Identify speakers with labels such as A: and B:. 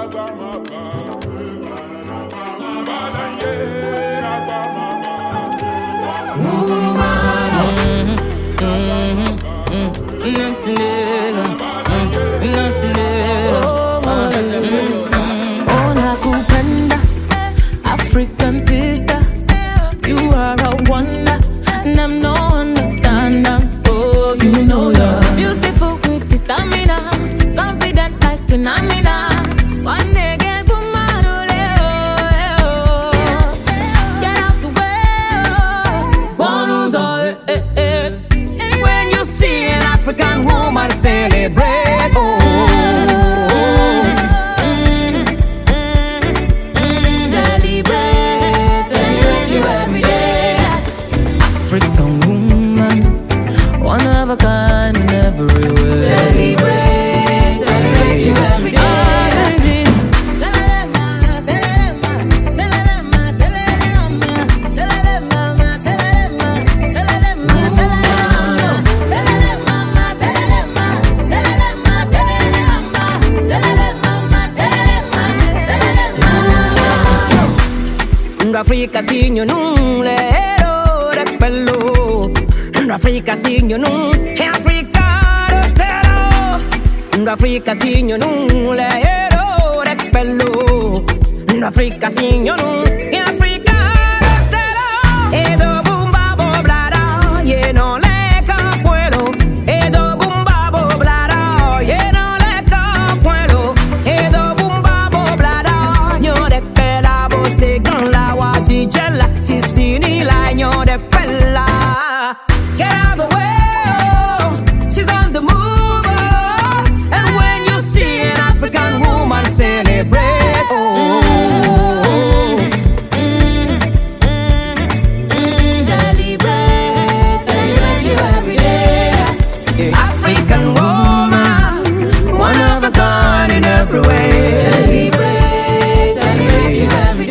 A: African sister, you are a wonder, and I'm no understander. Oh, you know you're beautiful with the stamina, confident like an Amina. One day get to get out the way. One who's all, when you see an African woman celebrate, oh. African woman, one of a kind in every way. Celebrate, celebrate you every day. Africa sinyo nung lero de pelo, Africa sinyo nung Africa de tero, Africa sinyo nung lero de pelo, Africa sinyo nung Africa de tero. Edo bumba boblada, ye no le capuelo. Edo bumba boblada, ye no le capuelo. Edo bumba boblada, yo de pela bose con la Jella, Sissini Lagno de Quella. Get out the way, oh, she's on the move, oh. And when you see an African woman celebrate, oh. Celebrate, celebrate you every day. African woman, one of a kind in every way. Celebrate, celebrate you every day.